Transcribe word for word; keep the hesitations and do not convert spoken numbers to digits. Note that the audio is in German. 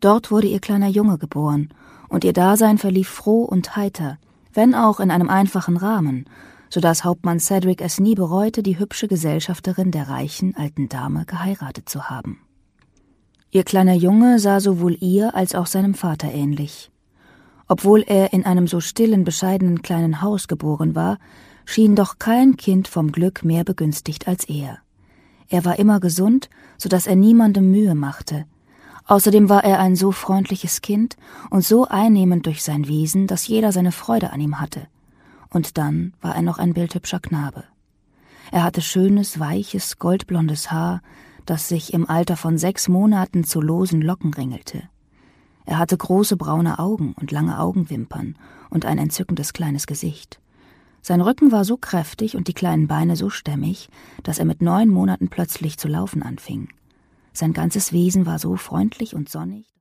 Dort wurde ihr kleiner Junge geboren, und ihr Dasein verlief froh und heiter, wenn auch in einem einfachen Rahmen, so dass Hauptmann Cedric es nie bereute, die hübsche Gesellschafterin der reichen alten Dame geheiratet zu haben. Ihr kleiner Junge sah sowohl ihr als auch seinem Vater ähnlich. Obwohl er in einem so stillen, bescheidenen kleinen Haus geboren war, schien doch kein Kind vom Glück mehr begünstigt als er. Er war immer gesund, so dass er niemandem Mühe machte. Außerdem war er ein so freundliches Kind und so einnehmend durch sein Wesen, dass jeder seine Freude an ihm hatte. Und dann war er noch ein bildhübscher Knabe. Er hatte schönes, weiches, goldblondes Haar, das sich im Alter von sechs Monaten zu losen Locken ringelte. Er hatte große braune Augen und lange Augenwimpern und ein entzückendes kleines Gesicht. Sein Rücken war so kräftig und die kleinen Beine so stämmig, dass er mit neun Monaten plötzlich zu laufen anfing. Sein ganzes Wesen war so freundlich und sonnig.